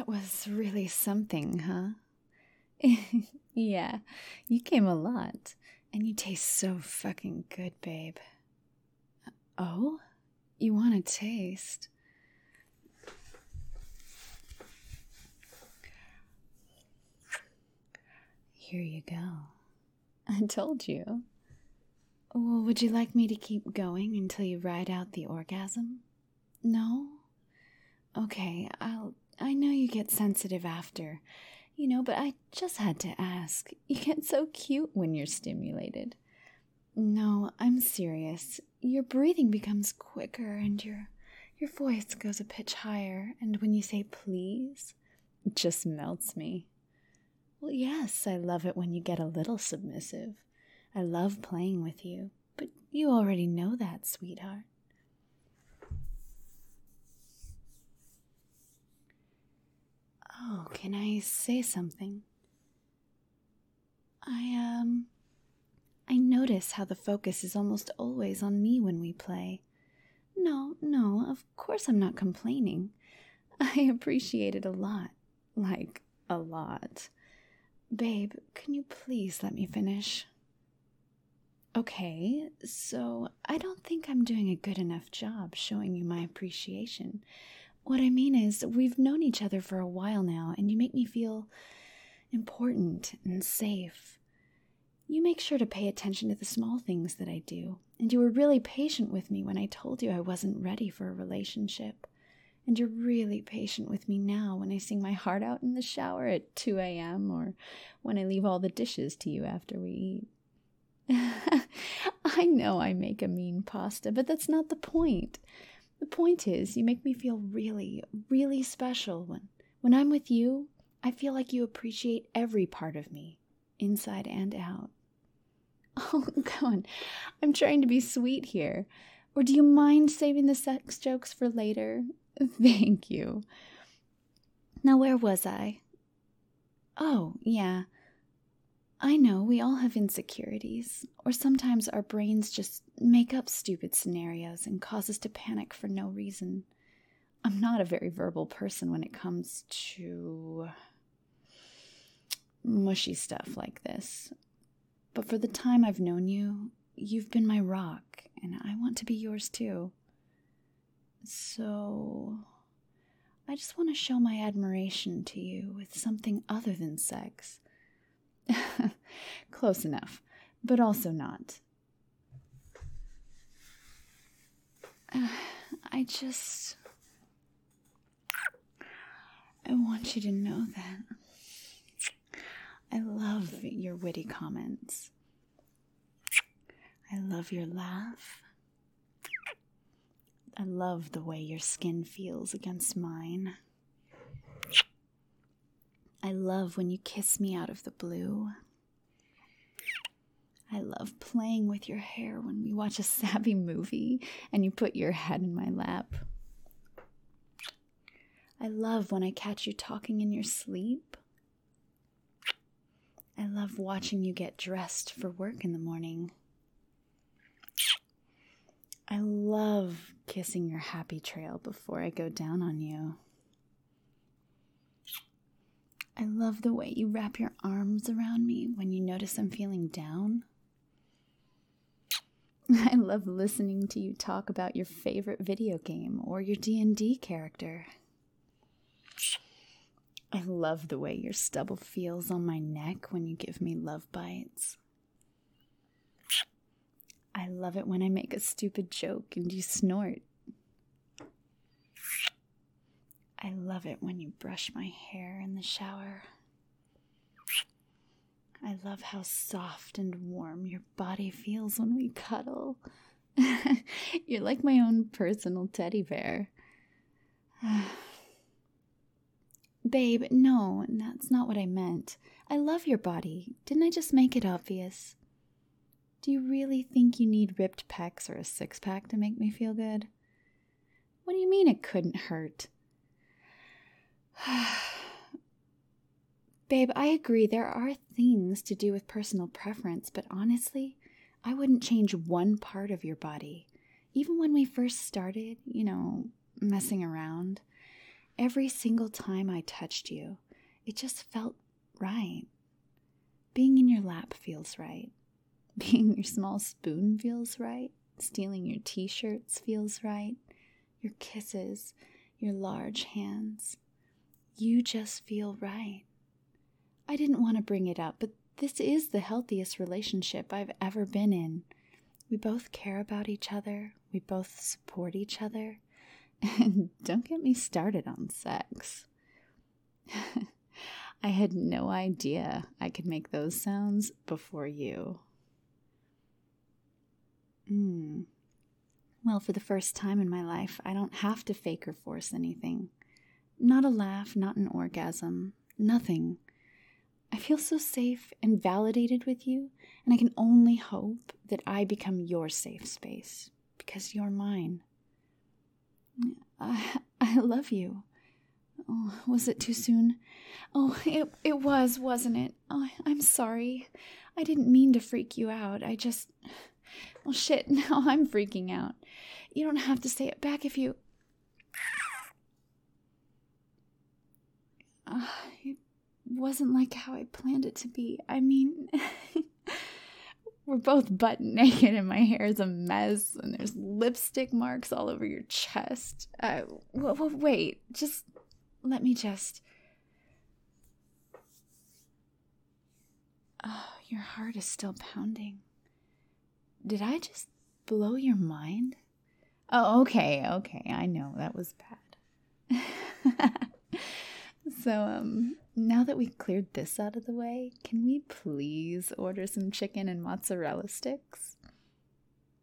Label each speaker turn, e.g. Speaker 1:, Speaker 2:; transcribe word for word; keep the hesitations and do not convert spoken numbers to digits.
Speaker 1: That was really something, huh? Yeah, you came a lot, and you taste so fucking good, babe. Oh? You want a taste? Here you go. I told you. Well, would you like me to keep going until you ride out the orgasm? No? Okay, I'll... I know you get sensitive after, you know, but I just had to ask. You get so cute when you're stimulated. No, I'm serious. Your breathing becomes quicker and your your voice goes a pitch higher, and when you say please, it just melts me. Well, yes, I love it when you get a little submissive. I love playing with you, but you already know that, sweetheart. Oh, can I say something? I, um... I notice how the focus is almost always on me when we play. No, no, of course I'm not complaining. I appreciate it a lot. Like, a lot. Babe, can you please let me finish? Okay, so I don't think I'm doing a good enough job showing you my appreciation. What I mean is, we've known each other for a while now, and you make me feel important and safe. You make sure to pay attention to the small things that I do, and you were really patient with me when I told you I wasn't ready for a relationship. And you're really patient with me now when I sing my heart out in the shower at two a.m. or when I leave all the dishes to you after we eat. I know I make a mean pasta, but that's not the point. The point is, you make me feel really, really special. When, when I'm with you, I feel like you appreciate every part of me, inside and out. Oh, come on. I'm trying to be sweet here. Or do you mind saving the sex jokes for later? Thank you. Now, where was I? Oh, yeah. I know we all have insecurities, or sometimes our brains just make up stupid scenarios and cause us to panic for no reason. I'm not a very verbal person when it comes to mushy stuff like this. But for the time I've known you, you've been my rock, and I want to be yours too. So, I just want to show my admiration to you with something other than sex. Close enough, but also not. Uh, I just... I want you to know that I love your witty comments. I love your laugh. I love the way your skin feels against mine. I love when you kiss me out of the blue. I love playing with your hair when we watch a sappy movie and you put your head in my lap. I love when I catch you talking in your sleep. I love watching you get dressed for work in the morning. I love kissing your happy trail before I go down on you. I love the way you wrap your arms around me when you notice I'm feeling down. I love listening to you talk about your favorite video game or your D and D character. I love the way your stubble feels on my neck when you give me love bites. I love it when I make a stupid joke and you snort. I love it when you brush my hair in the shower. I love how soft and warm your body feels when we cuddle. You're like my own personal teddy bear. Babe, no, that's not what I meant. I love your body. Didn't I just make it obvious? Do you really think you need ripped pecs or a six-pack to make me feel good? What do you mean it couldn't hurt? Babe, I agree there are things to do with personal preference, but honestly, I wouldn't change one part of your body. Even when we first started, you know, messing around, Every single time I touched you, it just felt right. Being in your lap feels right. Being your small spoon feels right. Stealing your t-shirts feels right. Your kisses, your large hands. You just feel right. I didn't want to bring it up, but this is the healthiest relationship I've ever been in. We both care about each other. We both support each other. And don't get me started on sex. I had no idea I could make those sounds before you. Hmm. Well, for the first time in my life, I don't have to fake or force anything. Not a laugh, not an orgasm, nothing. I feel so safe and validated with you, and I can only hope that I become your safe space, because you're mine. I, I love you. Oh, was it too soon? Oh, it, it was, wasn't it? Oh, I'm sorry. I didn't mean to freak you out. I just... Well, shit, now I'm freaking out. You don't have to say it back if you... Uh, it wasn't like how I planned it to be. I mean... We're both butt naked and my hair is a mess and there's lipstick marks all over your chest. Uh, w- w- wait, just let me just... Oh, your heart is still pounding. Did I just blow your mind? Oh, okay, okay, I know, that was bad. So, um, now that we cleared this out of the way, can we please order some chicken and mozzarella sticks?